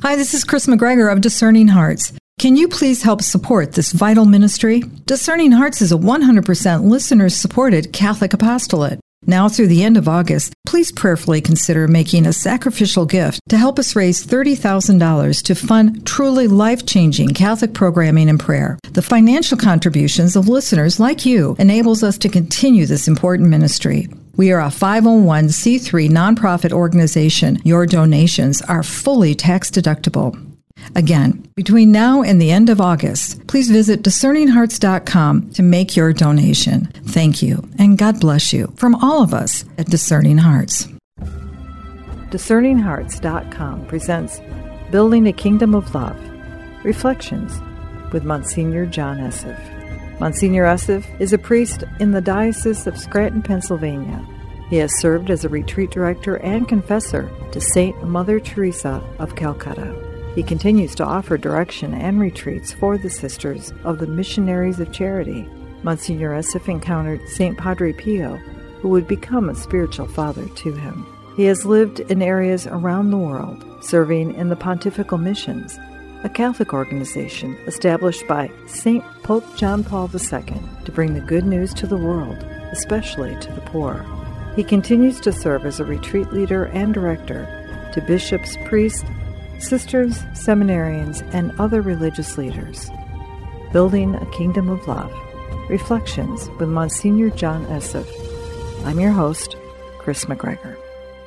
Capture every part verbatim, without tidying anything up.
Hi, this is Chris McGregor of Discerning Hearts. Can you please help support this vital ministry? Discerning Hearts is a one hundred percent listener-supported Catholic apostolate. Now through the end of August, please prayerfully consider making a sacrificial gift to help us raise thirty thousand dollars to fund truly life-changing Catholic programming and prayer. The financial contributions of listeners like you enables us to continue this important ministry. We are a five oh one c three nonprofit organization. Your donations are fully tax-deductible. Again, between now and the end of August, please visit discerning hearts dot com to make your donation. Thank you, and God bless you from all of us at Discerning Hearts. discerning hearts dot com presents Building a Kingdom of Love, Reflections with Monsignor John Esseff. Monsignor Esseff is a priest in the Diocese of Scranton, Pennsylvania. He has served as a retreat director and confessor to Saint Mother Teresa of Calcutta. He continues to offer direction and retreats for the Sisters of the Missionaries of Charity. Monsignor Esseff encountered Saint Padre Pio, who would become a spiritual father to him. He has lived in areas around the world, serving in the Pontifical Missions, a Catholic organization established by Saint Pope John Paul the Second to bring the good news to the world, especially to the poor. He continues to serve as a retreat leader and director to bishops, priests, sisters, seminarians, and other religious leaders. Building a Kingdom of Love, Reflections with Monsignor John Esseff. I'm your host, Chris McGregor.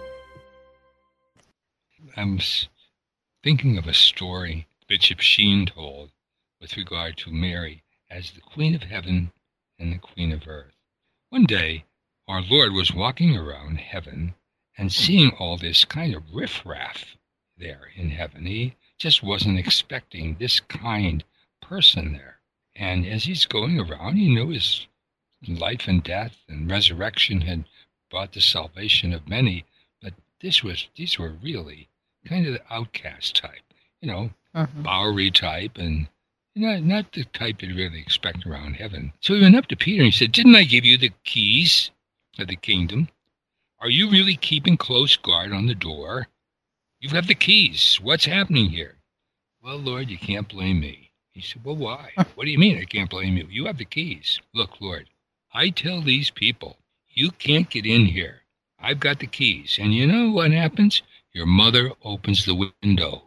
I'm thinking of a story Bishop Sheen told with regard to Mary as the Queen of Heaven and the Queen of Earth. One day, our Lord was walking around heaven and seeing all this kind of riffraff there in heaven. He just wasn't expecting this kind person there. And as he's going around, he knew his life and death and resurrection had brought the salvation of many, but this was these were really kind of the outcast type, you know, uh-huh. Bowery type, and you know, not the type you'd really expect around heaven. So he went up to Peter and he said, "Didn't I give you the keys of the kingdom? Are you really keeping close guard on the door? You've got the keys. What's happening here?" "Well, Lord, you can't blame me." He said, "Well, why? What do you mean I can't blame you? You have the keys. Look, Lord, I tell these people, you can't get in here. I've got the keys. And you know what happens? Your mother opens the window."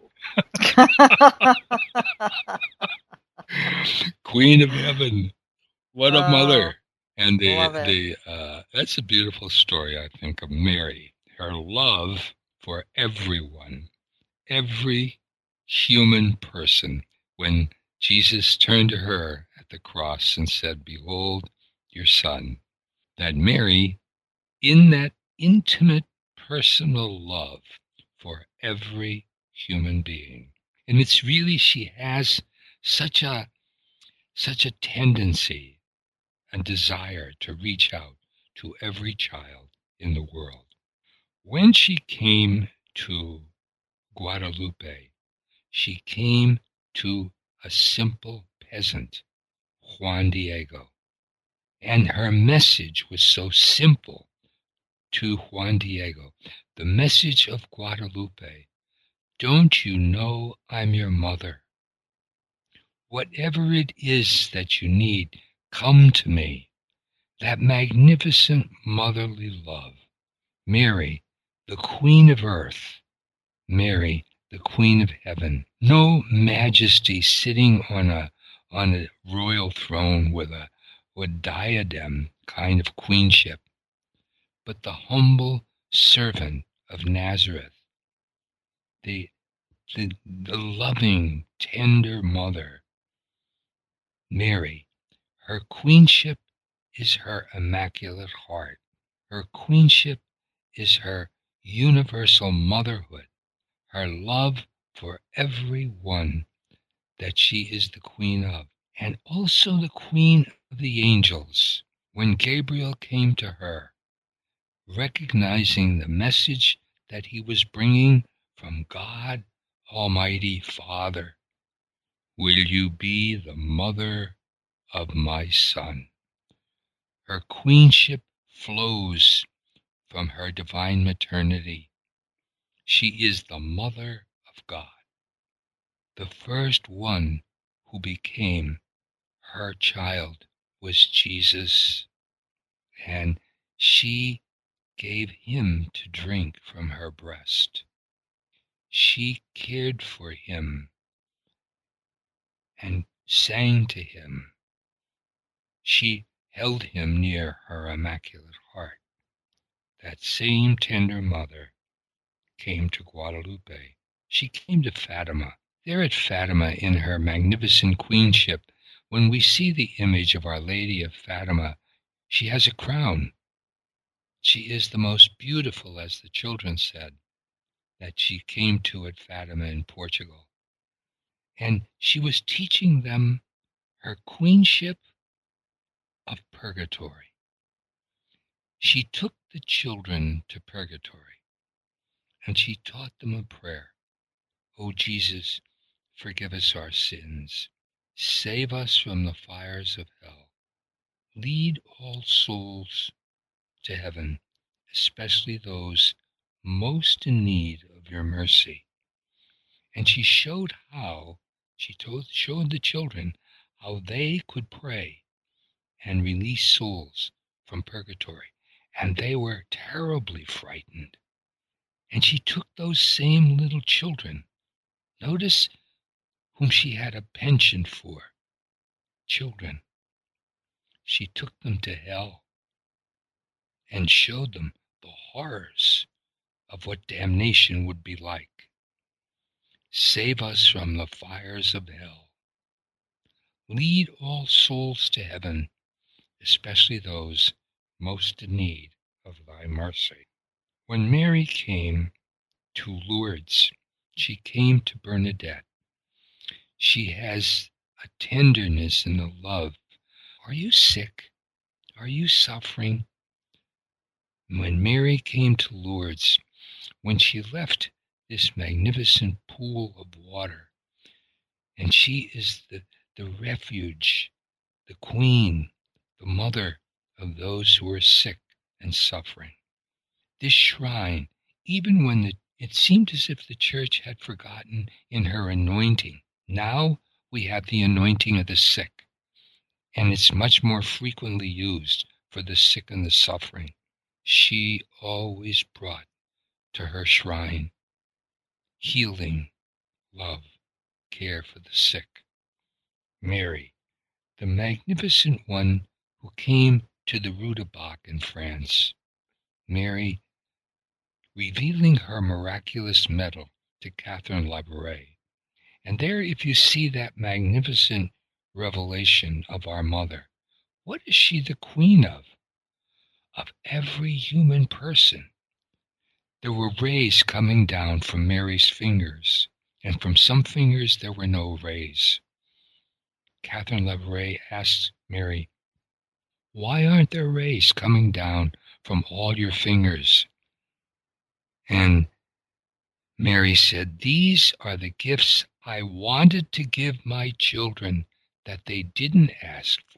Queen of Heaven. What a oh, mother. And the, the uh, that's a beautiful story, I think, of Mary. Her love for everyone, every human person, when Jesus turned to her at the cross and said, "Behold your son." That Mary, in that intimate, personal love for every human being. And it's really, she has such a, such a tendency and desire to reach out to every child in the world. When she came to Guadalupe, she came to a simple peasant, Juan Diego. And her message was so simple to Juan Diego. The message of Guadalupe: don't you know I'm your mother? Whatever it is that you need, come to me. That magnificent motherly love. Mary, the Queen of Earth. Mary, the Queen of Heaven. No majesty sitting on a on a royal throne with a, with a diadem kind of queenship, but the humble servant of Nazareth, the, the, the loving, tender mother. Mary, her queenship is her immaculate heart. Her queenship is her universal motherhood, her love for everyone that she is the queen of, and also the queen of the angels. When Gabriel came to her, recognizing the message that he was bringing from God Almighty Father, "Will you be the mother of my son?" Her queenship flows from her divine maternity. She is the mother of God. The first one who became her child was Jesus, and she gave him to drink from her breast. She cared for him and sang to him. She held him near her Immaculate Heart. That same tender mother came to Guadalupe. She came to Fatima. There at Fatima, in her magnificent queenship, when we see the image of Our Lady of Fatima, she has a crown. She is the most beautiful, as the children said, that she came to at Fatima in Portugal. And she was teaching them her queenship of purgatory. She took the children to purgatory, and she taught them a prayer. O Jesus, forgive us our sins. Save us from the fires of hell. Lead all souls to heaven, especially those most in need of your mercy. And she showed how, she told, showed the children how they could pray and release souls from purgatory. And they were terribly frightened. And she took those same little children, notice whom she had a penchant for, children. She took them to hell and showed them the horrors of what damnation would be like. Save us from the fires of hell. Lead all souls to heaven, especially those most in need of thy mercy. When Mary came to Lourdes, she came to Bernadette. She has a tenderness and a love. Are you sick? Are you suffering? When Mary came to Lourdes, when she left this magnificent pool of water, and she is the, the refuge, the queen, the mother of those who are sick and suffering. This shrine, even when the, it seemed as if the church had forgotten in her anointing, now we have the anointing of the sick, and it's much more frequently used for the sick and the suffering. She always brought to her shrine healing, love, care for the sick. Mary, the magnificent one who came to the Rue de Bac in France. Mary, revealing her miraculous medal to Catherine Labouré. And there, if you see that magnificent revelation of our mother, what is she the queen of? Of every human person. There were rays coming down from Mary's fingers, and from some fingers there were no rays. Catherine Labouré asked Mary, why aren't there rays coming down from all your fingers? And Mary said, these are the gifts I wanted to give my children that they didn't ask for.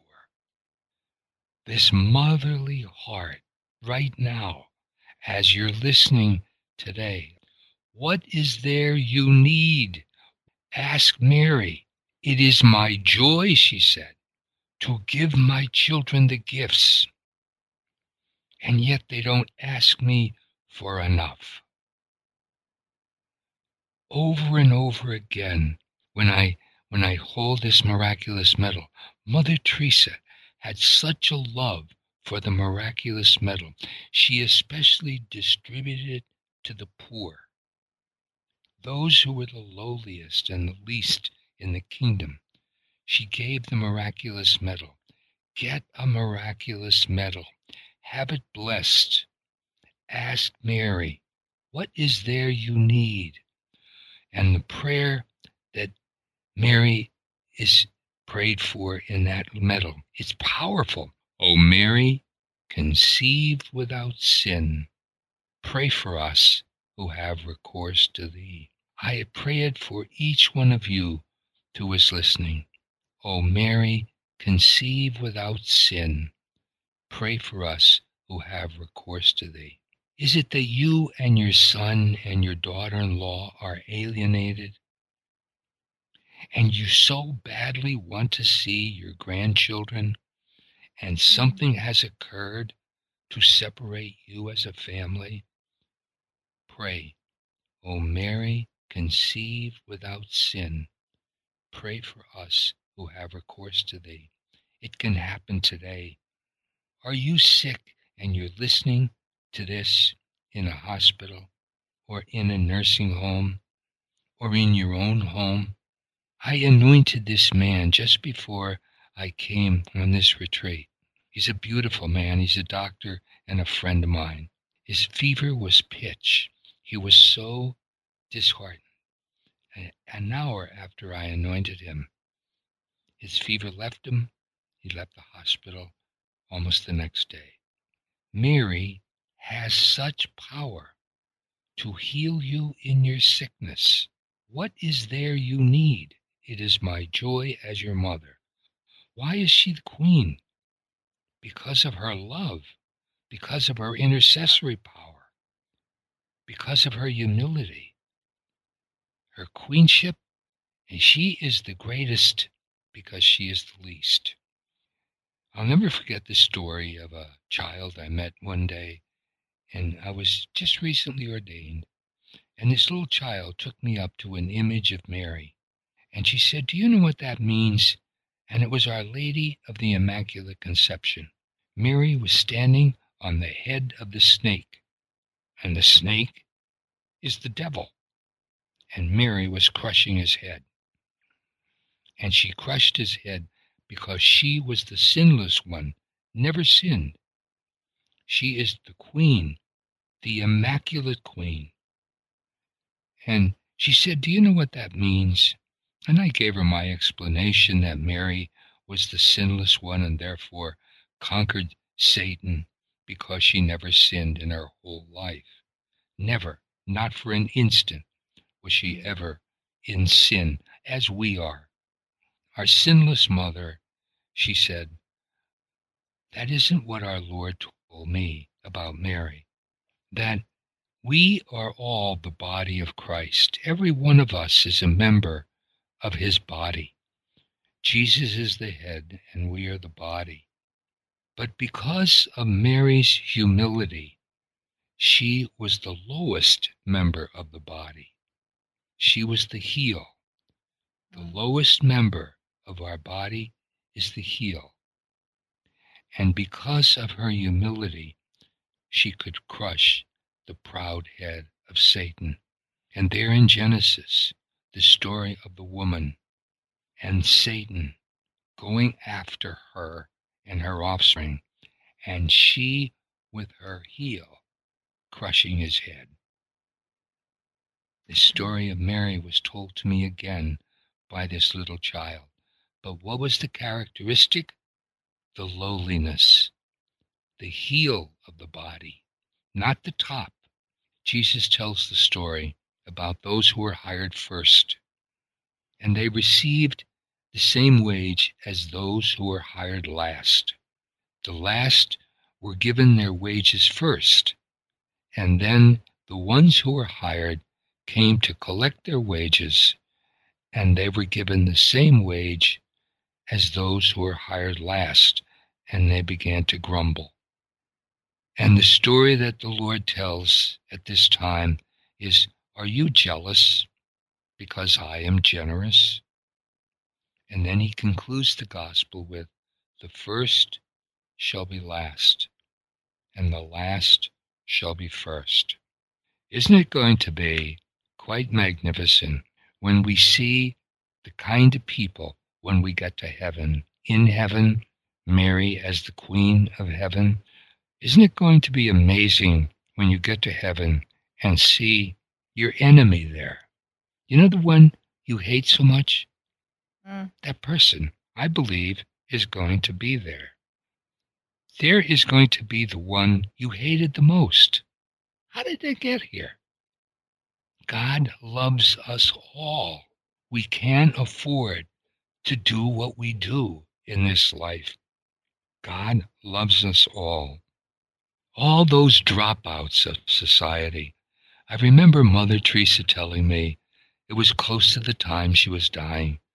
This motherly heart right now, as you're listening today, what is there you need? Ask Mary. It is my joy, she said, to give my children the gifts. And yet they don't ask me for enough. Over and over again, when I when I hold this miraculous medal, Mother Teresa had such a love for the miraculous medal. She especially distributed it to the poor, those who were the lowliest and the least in the kingdom. She gave the miraculous medal. Get a miraculous medal. Have it blessed. Ask Mary, what is there you need? And the prayer that Mary is prayed for in that medal, it's powerful. O Mary, conceived without sin, pray for us who have recourse to thee. I pray it for each one of you who is listening. O Mary, conceived without sin, pray for us who have recourse to thee. Is it that you and your son and your daughter-in-law are alienated? and you so badly want to see your grandchildren, and something has occurred to separate you as a family, pray, O Mary, conceive without sin, pray for us who have recourse to thee. It can happen today. Are you sick and you're listening to this in a hospital or in a nursing home or in your own home? I anointed this man just before I came on this retreat. He's a beautiful man. He's a doctor and a friend of mine. His fever was pitch. He was so disheartened. An hour after I anointed him, his fever left him. He left the hospital almost the next day. Mary has such power to heal you in your sickness. What is there you need? It is my joy as your mother. Why is she the queen? Because of her love, because of her intercessory power, because of her humility, her queenship, and she is the greatest because she is the least. I'll never forget the story of a child I met one day, and I was just recently ordained, and this little child took me up to an image of Mary, and she said, "Do you know what that means?" And it was Our Lady of the Immaculate Conception. Mary was standing on the head of the snake, and the snake is the devil, and Mary was crushing his head. And she crushed his head because she was the sinless one, never sinned. She is the queen, the immaculate queen. And she said, "Do you know what that means?" And I gave her my explanation that Mary was the sinless one and therefore conquered Satan because she never sinned in her whole life. Never, not for an instant, was she ever in sin, as we are. Our sinless mother, she said, that isn't what our Lord told me about Mary, that we are all the body of Christ. Every one of us is a member of his body. Jesus is the head and we are the body. But because of Mary's humility, she was the lowest member of the body. She was the heel. The lowest member of our body is the heel. And because of her humility, she could crush the proud head of Satan. And there in Genesis, the story of the woman and Satan going after her and her offspring, and she with her heel crushing his head. The story of Mary was told to me again by this little child. But what was the characteristic? The lowliness, the heel of the body, not the top. Jesus tells the story about those who were hired first, and they received the same wage as those who were hired last. The last were given their wages first, and then the ones who were hired came to collect their wages, and they were given the same wage as those who were hired last, and they began to grumble. And the story that the Lord tells at this time is, are you jealous because I am generous? And then he concludes the gospel with, the first shall be last, and the last shall be first. Isn't it going to be quite magnificent when we see the kind of people when we get to heaven? In heaven, Mary as the Queen of Heaven. Isn't it going to be amazing when you get to heaven and see your enemy there? You know the one you hate so much? Mm. That person, I believe, is going to be there. There is going to be the one you hated the most. How did they get here? God loves us all. We can't afford to do what we do in this life. God loves us all. All those dropouts of society. I remember Mother Teresa telling me, it was close to the time she was dying,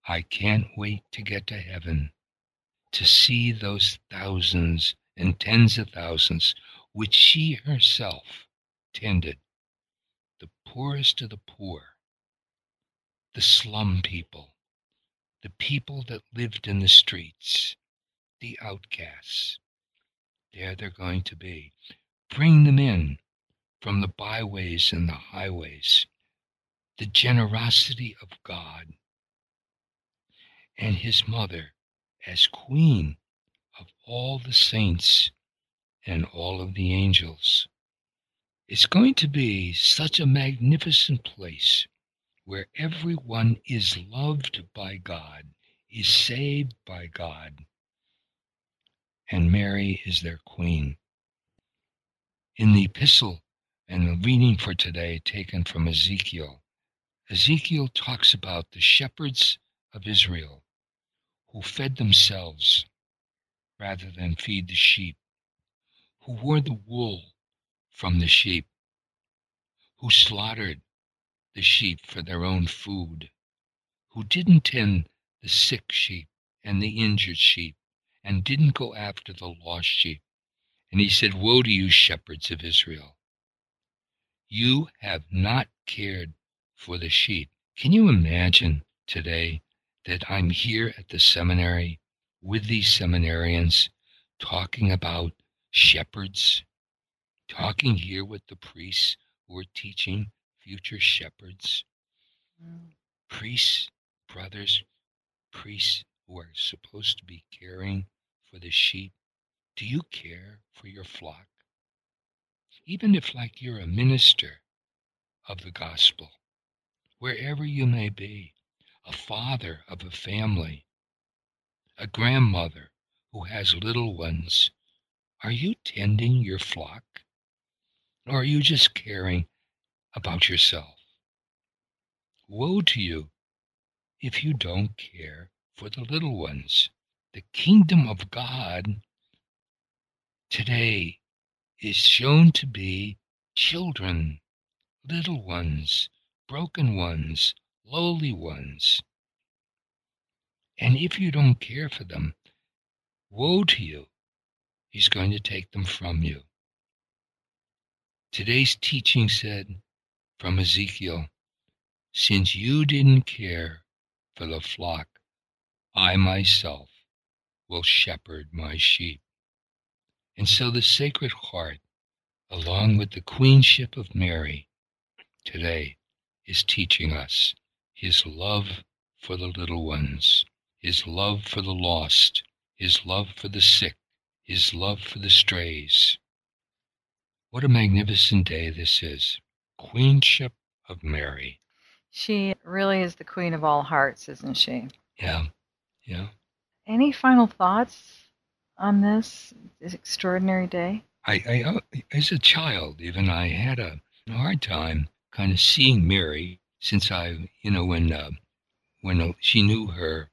I can't wait to get to heaven, to see those thousands and tens of thousands which she herself tended, the poorest of the poor, the slum people, the people that lived in the streets, the outcasts. There they're going to be. Bring them in from the byways and the highways. The generosity of God and his mother as queen of all the saints and all of the angels. It's going to be such a magnificent place where everyone is loved by God, is saved by God, and Mary is their queen. In the epistle and the reading for today taken from Ezekiel, Ezekiel talks about the shepherds of Israel who fed themselves rather than feed the sheep, who wore the wool from the sheep, who slaughtered the sheep for their own food, who didn't tend the sick sheep and the injured sheep, and didn't go after the lost sheep. And he said, "Woe to you, shepherds of Israel! You have not cared for the sheep." Can you imagine today that I'm here at the seminary with these seminarians talking about shepherds, talking here with the priests who are teaching future shepherds, mm. priests, brothers, priests who are supposed to be caring for the sheep? Do you care for your flock? Even if, like, you're a minister of the gospel, wherever you may be, a father of a family, a grandmother who has little ones, are you tending your flock? Or are you just caring about yourself? Woe to you if you don't care for the little ones. The kingdom of God today is shown to be children, little ones, broken ones, lowly ones. And if you don't care for them, woe to you. He's going to take them from you. Today's teaching said from Ezekiel, "Since you didn't care for the flock, I myself will shepherd my sheep." And so the Sacred Heart, along with the Queenship of Mary, today is teaching us his love for the little ones, his love for the lost, his love for the sick, his love for the strays. What a magnificent day this is. Queenship of Mary. She really is the queen of all hearts, isn't she? Yeah, yeah. Any final thoughts on this, this extraordinary day? I, I, as a child, even, I had a hard time kind of seeing Mary, since I, you know, when uh, when she knew her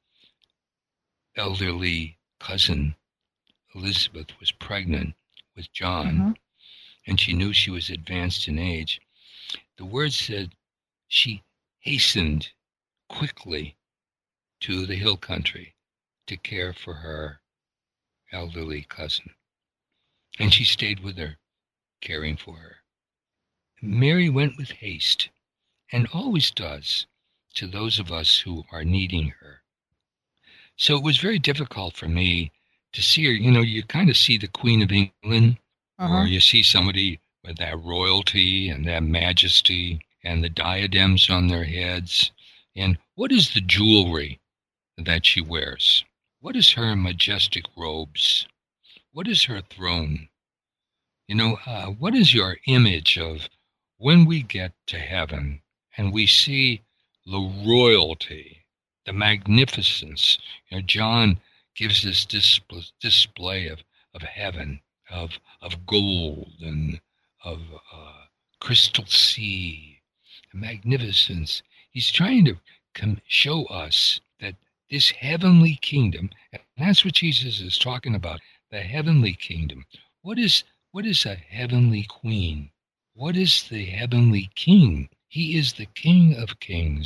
elderly cousin Elizabeth was pregnant with John, mm-hmm. and she knew she was advanced in age. The word said she hastened quickly to the hill country to care for her elderly cousin. And she stayed with her, caring for her. Mary went with haste, and always does, to those of us who are needing her. So it was very difficult for me to see her. You know, you kind of see the Queen of England, uh-huh. or you see somebody with that royalty and that majesty and the diadems on their heads. And what is the jewelry that she wears? What is her majestic robes? What is her throne? You know, uh, what is your image of when we get to heaven and we see the royalty, the magnificence? You know, John gives this display, display of, of heaven, of, of gold and of uh, crystal sea, magnificence. He's trying to com- show us that this heavenly kingdom, and that's what Jesus is talking about, the heavenly kingdom. What is what is a heavenly queen? What is the heavenly king? He is the King of kings,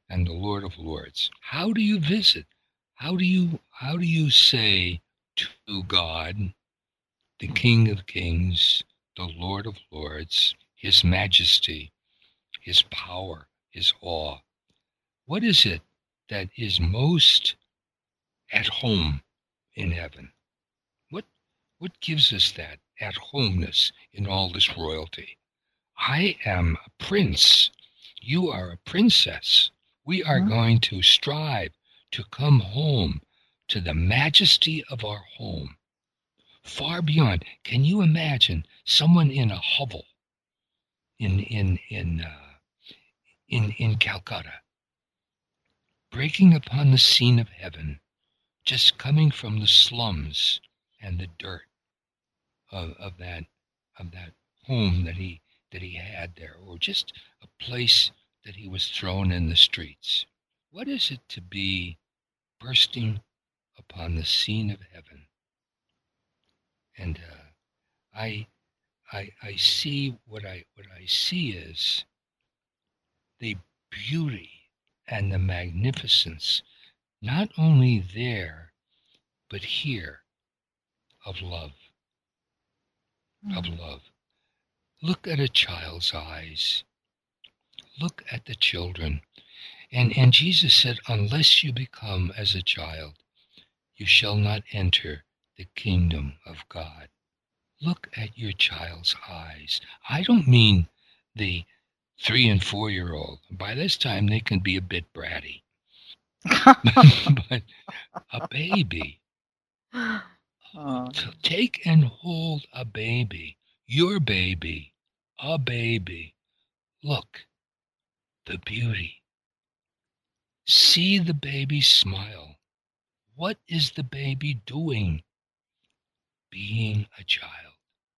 and the Lord of Lords. How do you visit? How do you how do you say to God, the King of Kings, the Lord of Lords, His Majesty, His power, His awe? What is it that is most at home in heaven? What what gives us that at homeness in all this royalty? I am a prince. You are a princess. We are Huh? going to strive to come home to the majesty of our home. Far beyond. Can you imagine someone in a hovel in in in uh, in in Calcutta, breaking upon the scene of heaven, just coming from the slums and the dirt of, of that of that home that he that he had there, or just a place that he was thrown in the streets? What is it to be bursting upon the scene of heaven? And uh, I, I, I see what I what I see is the beauty and the magnificence, not only there but here, of love, of love. Look at a child's eyes. Look at the children. And, and Jesus said, unless you become as a child, you shall not enter the kingdom of God. Look at your child's eyes. I don't mean the three and four year old. By this time, they can be a bit bratty. But a baby. Oh. To take and hold a baby, your baby, a baby. Look, the beauty. See the baby smile. What is the baby doing? Being a child.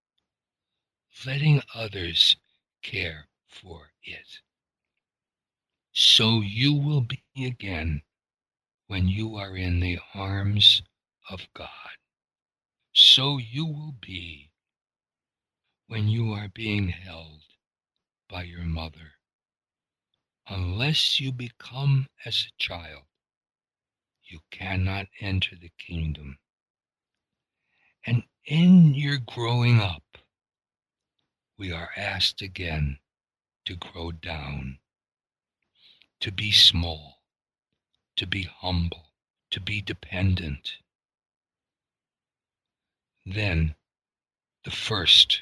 Letting others care for it. So you will be again when you are in the arms of God. So you will be when you are being held by your mother. Unless you become as a child, you cannot enter the kingdom. And in your growing up, we are asked again to grow down, to be small, to be humble, to be dependent. Then, the first,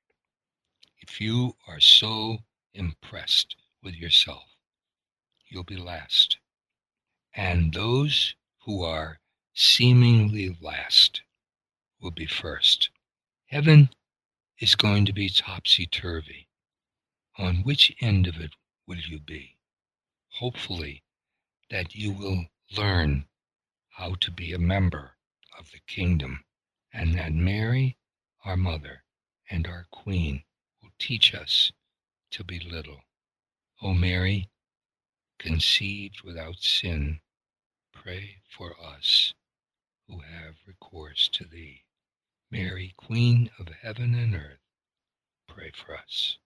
if you are so impressed with yourself, you'll be last. And those who are seemingly last will be first. Heaven is going to be topsy-turvy. On which end of it will you be? Hopefully that you will learn how to be a member of the kingdom, and that Mary, our mother, and our Queen will teach us to be little. O Mary, conceived without sin, pray for us who have recourse to thee. Mary, Queen of heaven and earth, pray for us.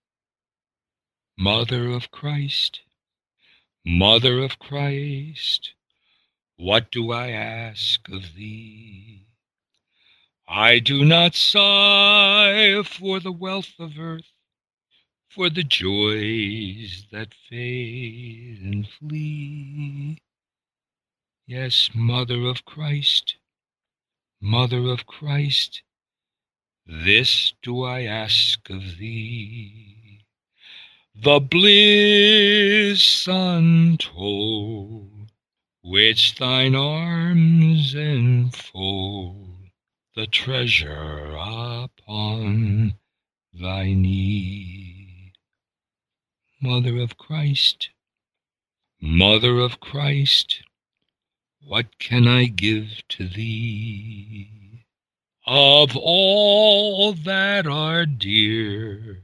Mother of Christ, Mother of Christ, what do I ask of thee? I do not sigh for the wealth of earth, for the joys that fade and flee. Yes, Mother of Christ, Mother of Christ, this do I ask of thee. The bliss untold, which thine arms enfold, the treasure upon thy knee. Mother of Christ, Mother of Christ, what can I give to thee? Of all that are dear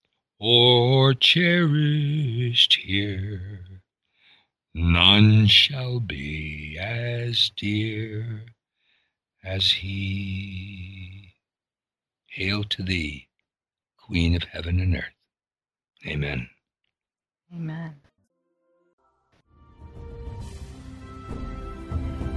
or cherished here, none shall be as dear as he. Hail to thee, Queen of heaven and earth. Amen. Amen.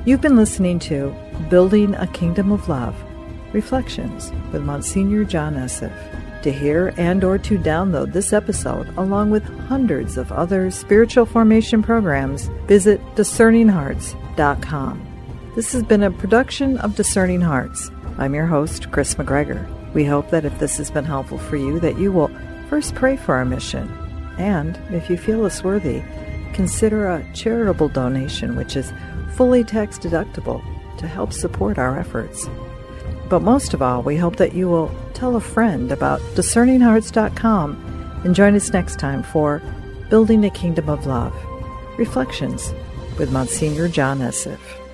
You've been listening to Building a Kingdom of Love, Reflections with Monsignor John Esseff. To hear and or to download this episode, along with hundreds of other spiritual formation programs, visit discerning hearts dot com. This has been a production of Discerning Hearts. I'm your host, Chris McGregor. We hope that if this has been helpful for you, that you will first pray for our mission. And if you feel us worthy, consider a charitable donation, which is fully tax deductible, to help support our efforts. But most of all, we hope that you will tell a friend about discerning hearts dot com and join us next time for Building a Kingdom of Love, Reflections with Monsignor John Esseff.